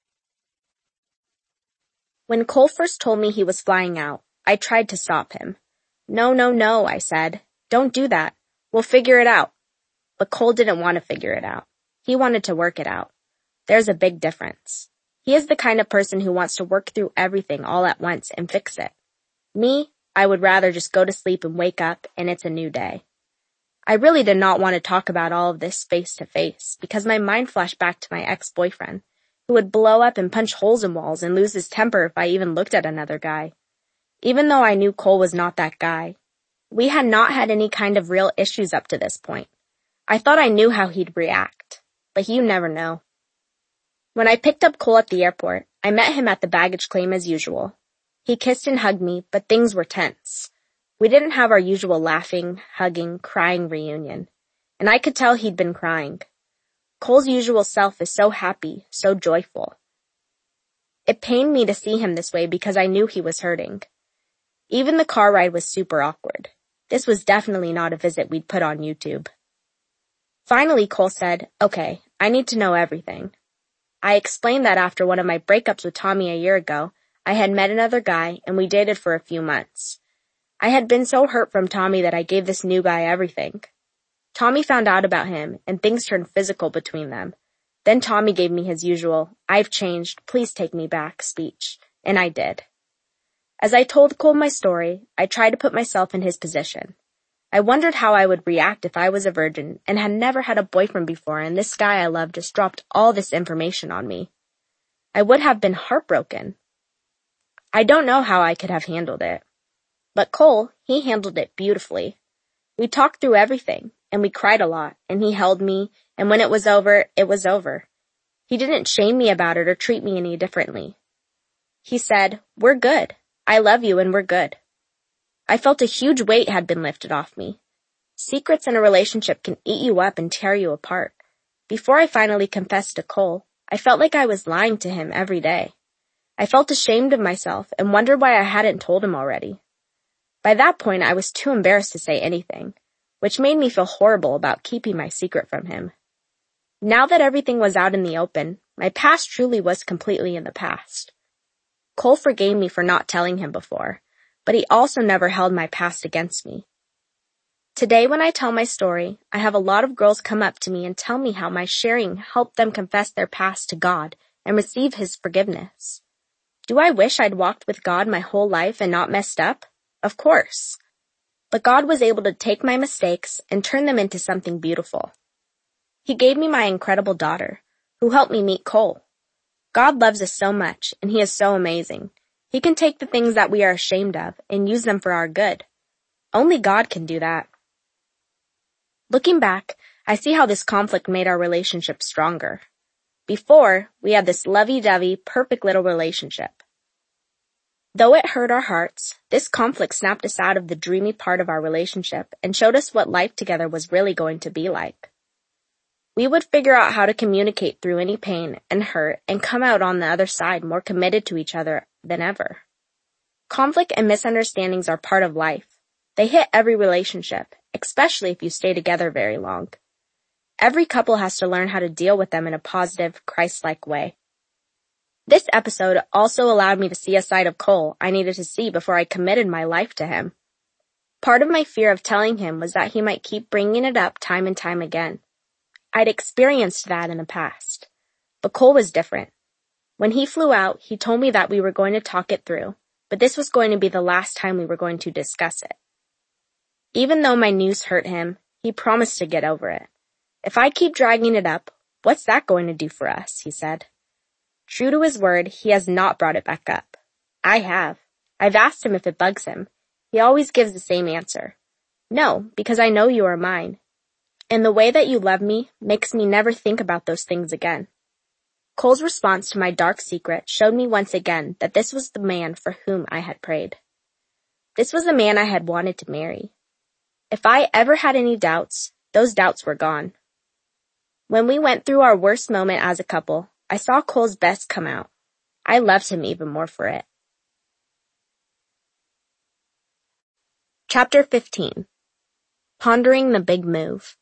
When Cole first told me he was flying out, I tried to stop him. No, I said. Don't do that. We'll figure it out. But Cole didn't want to figure it out. He wanted to work it out. There's a big difference. He is the kind of person who wants to work through everything all at once and fix it. Me, I would rather just go to sleep and wake up and it's a new day. I really did not want to talk about all of this face to face because my mind flashed back to my ex-boyfriend, who would blow up and punch holes in walls and lose his temper if I even looked at another guy. Even though I knew Cole was not that guy, we had not had any kind of real issues up to this point. I thought I knew how he'd react, but you never know. When I picked up Cole at the airport, I met him at the baggage claim as usual. He kissed and hugged me, but things were tense. We didn't have our usual laughing, hugging, crying reunion, and I could tell he'd been crying. Cole's usual self is so happy, so joyful. It pained me to see him this way because I knew he was hurting. Even the car ride was super awkward. This was definitely not a visit we'd put on YouTube. Finally, Cole said, "Okay, I need to know everything." I explained that after one of my breakups with Tommy a year ago, I had met another guy and we dated for a few months. I had been so hurt from Tommy that I gave this new guy everything. Tommy found out about him and things turned physical between them. Then Tommy gave me his usual, "I've changed, please take me back" speech, and I did. As I told Cole my story, I tried to put myself in his position. I wondered how I would react if I was a virgin and had never had a boyfriend before and this guy I loved just dropped all this information on me. I would have been heartbroken. I don't know how I could have handled it. But Cole, he handled it beautifully. We talked through everything, and we cried a lot, and he held me, and when it was over, it was over. He didn't shame me about it or treat me any differently. He said, "We're good. I love you and we're good." I felt a huge weight had been lifted off me. Secrets in a relationship can eat you up and tear you apart. Before I finally confessed to Cole, I felt like I was lying to him every day. I felt ashamed of myself and wondered why I hadn't told him already. By that point, I was too embarrassed to say anything, which made me feel horrible about keeping my secret from him. Now that everything was out in the open, my past truly was completely in the past. Cole forgave me for not telling him before, but he also never held my past against me. Today when I tell my story, I have a lot of girls come up to me and tell me how my sharing helped them confess their past to God and receive His forgiveness. Do I wish I'd walked with God my whole life and not messed up? Of course. But God was able to take my mistakes and turn them into something beautiful. He gave me my incredible daughter, who helped me meet Cole. God loves us so much, and He is so amazing. He can take the things that we are ashamed of and use them for our good. Only God can do that. Looking back, I see how this conflict made our relationship stronger. Before, we had this lovey-dovey, perfect little relationship. Though it hurt our hearts, this conflict snapped us out of the dreamy part of our relationship and showed us what life together was really going to be like. We would figure out how to communicate through any pain and hurt and come out on the other side more committed to each other than ever. Conflict and misunderstandings are part of life. They hit every relationship, especially if you stay together very long. Every couple has to learn how to deal with them in a positive, Christ-like way. This episode also allowed me to see a side of Cole I needed to see before I committed my life to him. Part of my fear of telling him was that he might keep bringing it up time and time again. I'd experienced that in the past. But Cole was different. When he flew out, he told me that we were going to talk it through, but this was going to be the last time we were going to discuss it. Even though my news hurt him, he promised to get over it. "If I keep dragging it up, what's that going to do for us?" he said. True to his word, he has not brought it back up. I have. I've asked him if it bugs him. He always gives the same answer. "No, because I know you are mine. And the way that you love me makes me never think about those things again." Cole's response to my dark secret showed me once again that this was the man for whom I had prayed. This was the man I had wanted to marry. If I ever had any doubts, those doubts were gone. When we went through our worst moment as a couple, I saw Cole's best come out. I loved him even more for it. Chapter 15. Pondering the Big Move.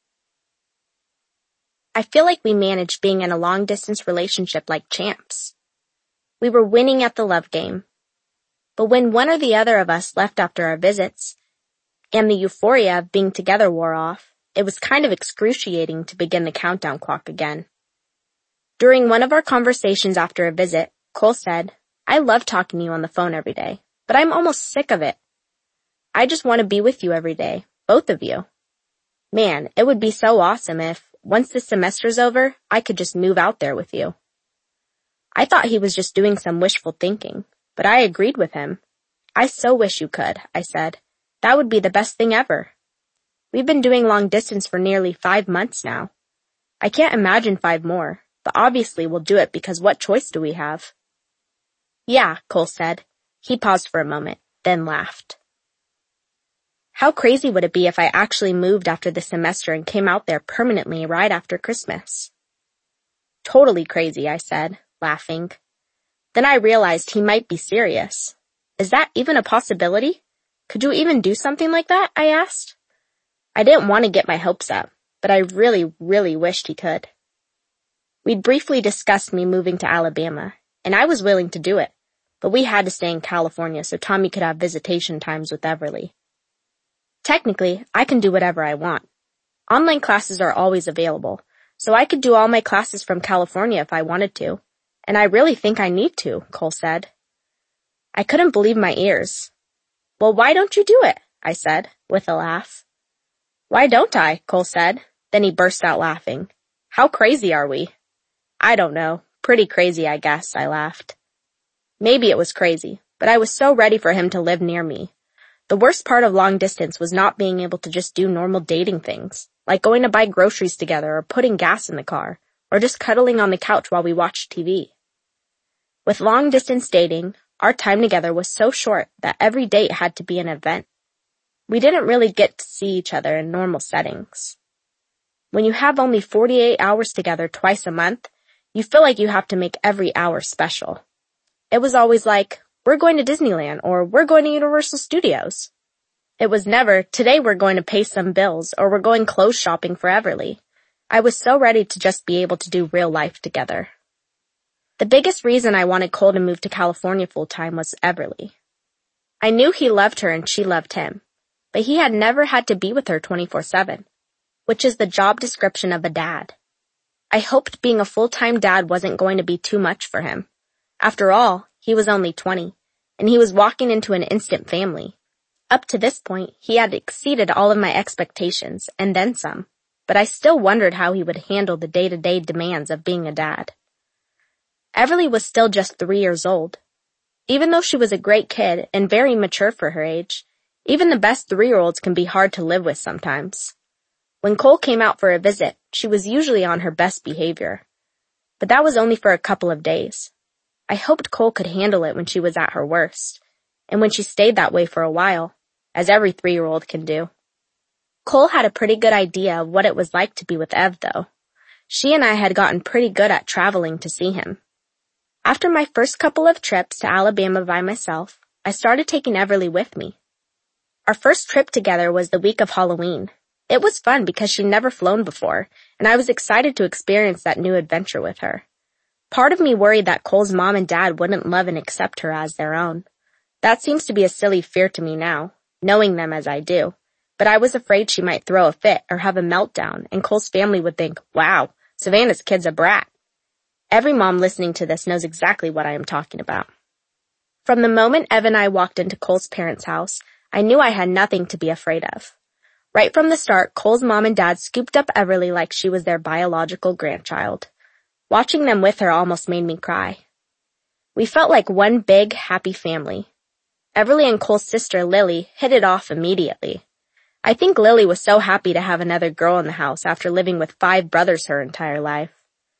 I feel like we managed being in a long-distance relationship like champs. We were winning at the love game. But when one or the other of us left after our visits, and the euphoria of being together wore off, it was kind of excruciating to begin the countdown clock again. During one of our conversations after a visit, Cole said, "I love talking to you on the phone every day, but I'm almost sick of it. I just want to be with you every day, both of you. Man, it would be so awesome if, once this semester's over, I could just move out there with you." I thought he was just doing some wishful thinking, but I agreed with him. "I so wish you could," I said. "That would be the best thing ever. We've been doing long distance for nearly 5 months now. I can't imagine 5 more, but obviously we'll do it because what choice do we have?" "Yeah," Cole said. He paused for a moment, then laughed. "How crazy would it be if I actually moved after the semester and came out there permanently right after Christmas?" "Totally crazy," I said, laughing. Then I realized he might be serious. Is that even a possibility? Could you even do something like that? I asked. I didn't want to get my hopes up, but I really, really wished he could. We'd briefly discussed me moving to Alabama, and I was willing to do it, but we had to stay in California so Tommy could have visitation times with Everly. Technically, I can do whatever I want. Online classes are always available, so I could do all my classes from California if I wanted to, and I really think I need to, Cole said. I couldn't believe my ears. Well, why don't you do it? I said, with a laugh. Why don't I? Cole said. Then he burst out laughing. How crazy are we? I don't know. Pretty crazy, I guess, I laughed. Maybe it was crazy, but I was so ready for him to live near me. The worst part of long distance was not being able to just do normal dating things, like going to buy groceries together or putting gas in the car, or just cuddling on the couch while we watched TV. With long distance dating, our time together was so short that every date had to be an event. We didn't really get to see each other in normal settings. When you have only 48 hours together twice a month, you feel like you have to make every hour special. It was always like, we're going to Disneyland or we're going to Universal Studios. It was never, today we're going to pay some bills or we're going clothes shopping for Everly. I was so ready to just be able to do real life together. The biggest reason I wanted Cole to move to California full-time was Everly. I knew he loved her and she loved him, but he had never had to be with her 24/7, which is the job description of a dad. I hoped being a full-time dad wasn't going to be too much for him. After all, he was only 20, and he was walking into an instant family. Up to this point, he had exceeded all of my expectations, and then some, but I still wondered how he would handle the day-to-day demands of being a dad. Everly was still just 3 years old. Even though she was a great kid and very mature for her age, even the best 3-year-olds can be hard to live with sometimes. When Cole came out for a visit, she was usually on her best behavior. But that was only for a couple of days. I hoped Cole could handle it when she was at her worst, and when she stayed that way for a while, as every 3-year-old can do. Cole had a pretty good idea of what it was like to be with Ev, though. She and I had gotten pretty good at traveling to see him. After my first couple of trips to Alabama by myself, I started taking Everly with me. Our first trip together was the week of Halloween. It was fun because she'd never flown before, and I was excited to experience that new adventure with her. Part of me worried that Cole's mom and dad wouldn't love and accept her as their own. That seems to be a silly fear to me now, knowing them as I do, but I was afraid she might throw a fit or have a meltdown, and Cole's family would think, wow, Savannah's kid's a brat. Every mom listening to this knows exactly what I am talking about. From the moment Ev and I walked into Cole's parents' house, I knew I had nothing to be afraid of. Right from the start, Cole's mom and dad scooped up Everly like she was their biological grandchild. Watching them with her almost made me cry. We felt like one big, happy family. Everly and Cole's sister, Lily, hit it off immediately. I think Lily was so happy to have another girl in the house after living with 5 brothers her entire life.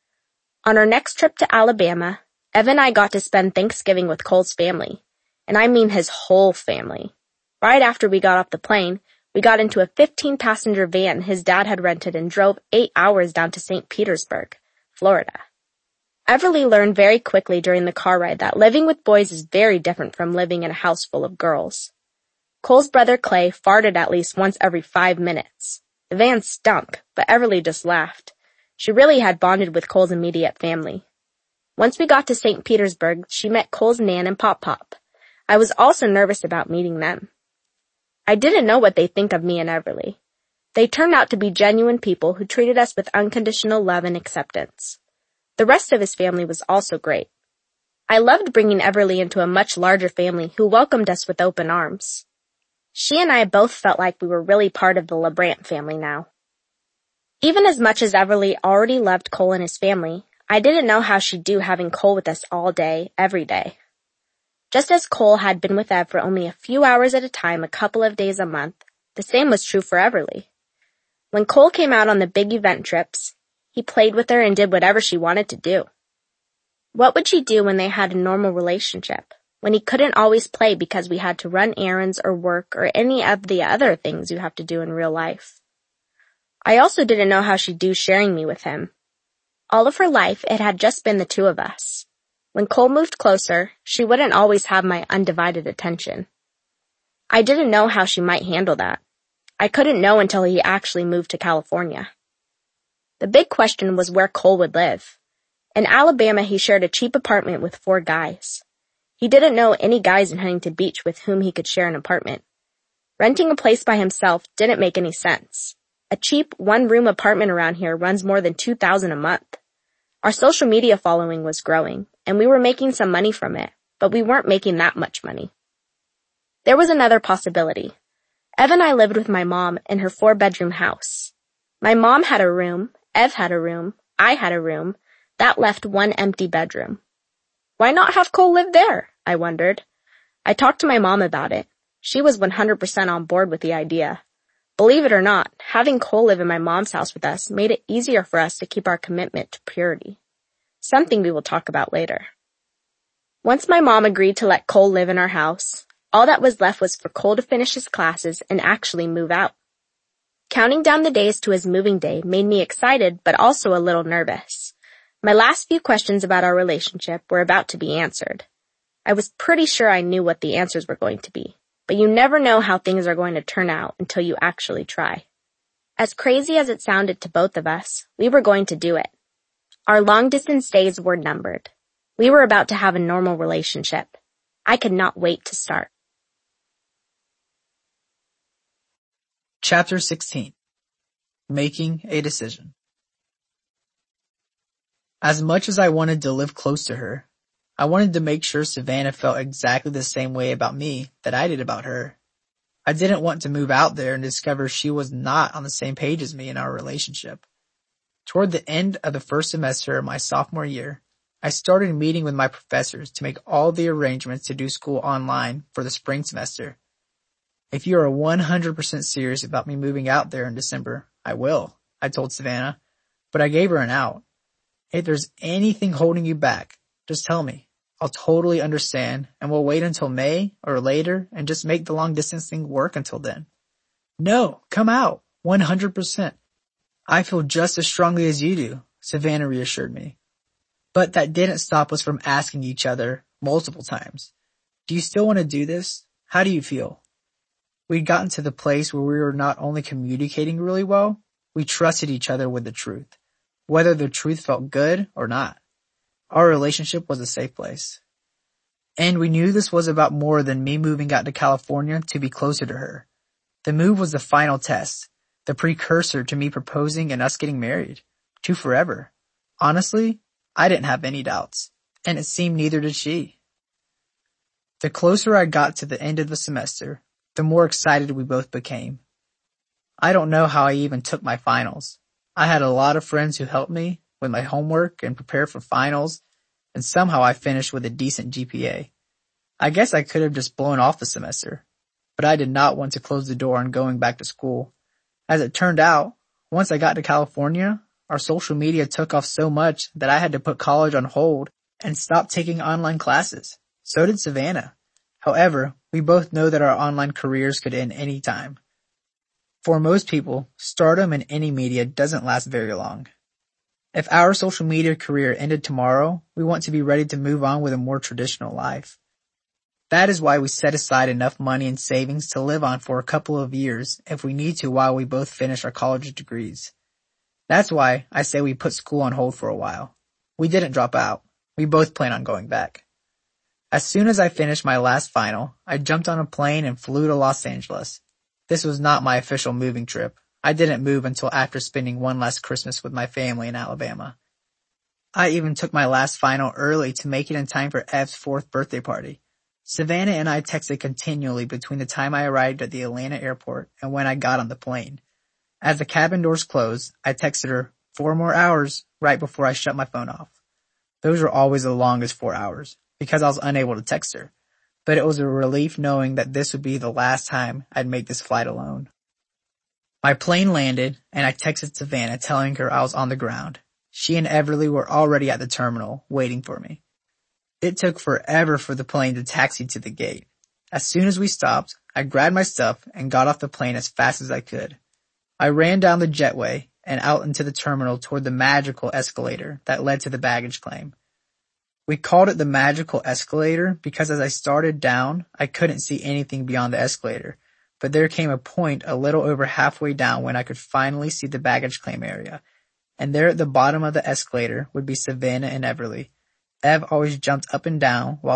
On our next trip to Alabama, Ev and I got to spend Thanksgiving with Cole's family, and I mean his whole family. Right after we got off the plane, we got into a 15-passenger van his dad had rented and drove 8 hours down to St. Petersburg, Florida. Everly learned very quickly during the car ride that living with boys is very different from living in a house full of girls. Cole's brother Clay farted at least once every 5 minutes. The van stunk, but Everly just laughed. She really had bonded with Cole's immediate family. Once we got to St. Petersburg, she met Cole's Nan and Pop-Pop. I was also nervous about meeting them. I didn't know what they think of me and Everly. They turned out to be genuine people who treated us with unconditional love and acceptance. The rest of his family was also great. I loved bringing Everly into a much larger family who welcomed us with open arms. She and I both felt like we were really part of the LeBrant family now. Even as much as Everly already loved Cole and his family, I didn't know how she'd do having Cole with us all day, every day. Just as Cole had been with Ev for only a few hours at a time, a couple of days a month, the same was true for Everly. When Cole came out on the big event trips, he played with her and did whatever she wanted to do. What would she do when they had a normal relationship, when he couldn't always play because we had to run errands or work or any of the other things you have to do in real life? I also didn't know how she'd do sharing me with him. All of her life, it had just been the two of us. When Cole moved closer, she wouldn't always have my undivided attention. I didn't know how she might handle that. I couldn't know until he actually moved to California. The big question was where Cole would live. In Alabama, he shared a cheap apartment with 4 guys. He didn't know any guys in Huntington Beach with whom he could share an apartment. Renting a place by himself didn't make any sense. A cheap 1-room apartment around here runs more than $2,000 a month. Our social media following was growing, and we were making some money from it, but we weren't making that much money. There was another possibility. Ev and I lived with my mom in her 4-bedroom house. My mom had a room, Ev had a room, I had a room. That left 1 empty bedroom. Why not have Cole live there? I wondered. I talked to my mom about it. She was 100% on board with the idea. Believe it or not, having Cole live in my mom's house with us made it easier for us to keep our commitment to purity. Something we will talk about later. Once my mom agreed to let Cole live in our house, all that was left was for Cole to finish his classes and actually move out. Counting down the days to his moving day made me excited but also a little nervous. My last few questions about our relationship were about to be answered. I was pretty sure I knew what the answers were going to be, but you never know how things are going to turn out until you actually try. As crazy as it sounded to both of us, we were going to do it. Our long-distance days were numbered. We were about to have a normal relationship. I could not wait to start. Chapter 16. Making a Decision. As much as I wanted to live close to her, I wanted to make sure Savannah felt exactly the same way about me that I did about her. I didn't want to move out there and discover she was not on the same page as me in our relationship. Toward the end of the first semester of my sophomore year, I started meeting with my professors to make all the arrangements to do school online for the spring semester. If you are 100% serious about me moving out there in December, I will, I told Savannah, but I gave her an out. If there's anything holding you back, just tell me. I'll totally understand, and we'll wait until May or later and just make the long distance thing work until then. No, come out, 100%. I feel just as strongly as you do, Savannah reassured me. But that didn't stop us from asking each other multiple times. Do you still want to do this? How do you feel? We'd gotten to the place where we were not only communicating really well, we trusted each other with the truth, whether the truth felt good or not. Our relationship was a safe place. And we knew this was about more than me moving out to California to be closer to her. The move was the final test, the precursor to me proposing and us getting married, to forever. Honestly, I didn't have any doubts, and it seemed neither did she. The closer I got to the end of the semester, the more excited we both became. I don't know how I even took my finals. I had a lot of friends who helped me with my homework and prepare for finals, and somehow I finished with a decent GPA. I guess I could have just blown off the semester, but I did not want to close the door on going back to school. As it turned out, once I got to California, our social media took off so much that I had to put college on hold and stop taking online classes. So did Savannah. However, we both know that our online careers could end any time. For most people, stardom in any media doesn't last very long. If our social media career ended tomorrow, we want to be ready to move on with a more traditional life. That is why we set aside enough money and savings to live on for a couple of years if we need to while we both finish our college degrees. That's why I say we put school on hold for a while. We didn't drop out. We both plan on going back. As soon as I finished my last final, I jumped on a plane and flew to Los Angeles. This was not my official moving trip. I didn't move until after spending one last Christmas with my family in Alabama. I even took my last final early to make it in time for Ev's 4th birthday party. Savannah and I texted continually between the time I arrived at the Atlanta airport and when I got on the plane. As the cabin doors closed, I texted her 4 more hours right before I shut my phone off. Those were always the longest 4 hours because I was unable to text her. But it was a relief knowing that this would be the last time I'd make this flight alone. My plane landed and I texted Savannah telling her I was on the ground. She and Everly were already at the terminal waiting for me. It took forever for the plane to taxi to the gate. As soon as we stopped, I grabbed my stuff and got off the plane as fast as I could. I ran down the jetway and out into the terminal toward the magical escalator that led to the baggage claim. We called it the magical escalator because as I started down, I couldn't see anything beyond the escalator. But there came a point a little over halfway down when I could finally see the baggage claim area. And there at the bottom of the escalator would be Savannah and Everly. Ev always jumped up and down while